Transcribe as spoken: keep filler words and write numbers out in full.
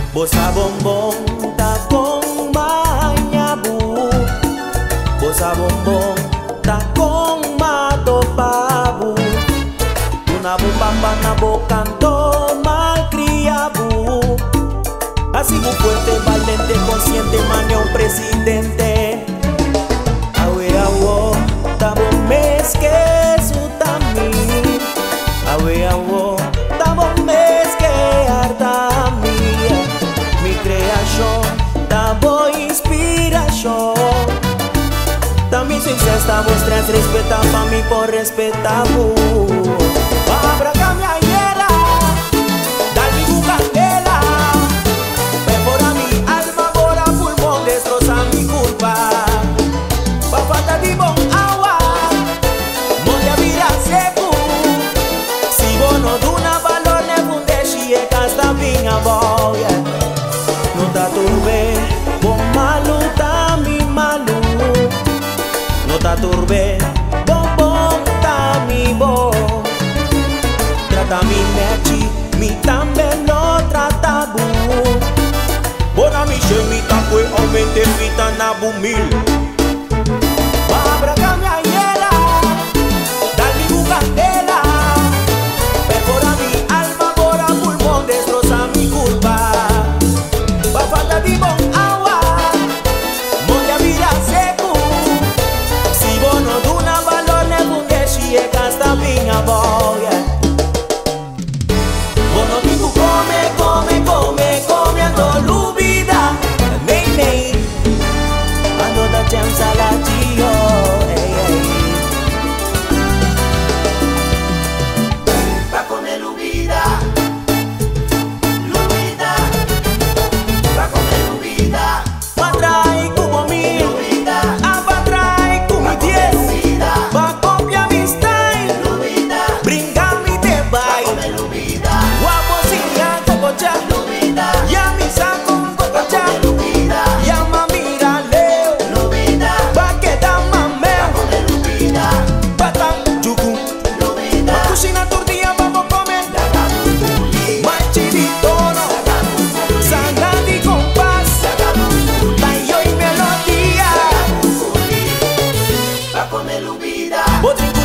Bossa bombom ta con mañabu, bossa bombom ta con matopabu, una bupamba na bocanto malcriabu. Así muy fuerte, valiente, consciente, manión presidente. Awe awo, tabo mes que su tami. Awe awo, tabo mes que harta mía. Mi creación, tabo inspiración. También sin ser estamos tres, respetan pa' mí por respetar. Abra cambia hiela, dale mi bucandela. Perfora mi alma, bora pulmón, destroza mi culpa. Pa' falta de bon agua, monte a vira seco. Si bono duna valor ne funde shie casta vinga boy. No ta turbe, bon malu ta mi malu. No ta turbe, bon bon ta mi bon. Trata mi mechi, mi también lo trata bu. Bona mi che mi tapue aumente vita na bumil. Abra cambia hiela, dale mi bucandela. Perfora mi alma, bora pulmón, destroza mi culpa. Pa' falta de bon agua, monte a vira seco. Si bono duna valor ne funde shie casta vinga boy. Bono pico come, come, come, comiendo lubida. Nei, nei, ando da gems a la tio, ey, ey. Va con el lubida, lubida, va con el lubida, Patrai como mil, lubida, apatrai como diez. lubida, Va copia mi style, lubida, brinca mi te va con bai. el lubida, Guapo sin ya cococha, lubida, ya mi saco un va cococha. con el lubida, Ya mamira leo, lubida, pa' que da va mameo. con el lubida, Pata, yugu, lubida, ma cocina tortilla vamos a comer. la gamuzuli, Ma chiritono, la gamuzuli, sangre y compás, la gamuzuli, tallo y melodía. la gamuzuli, va con el lubida. Otro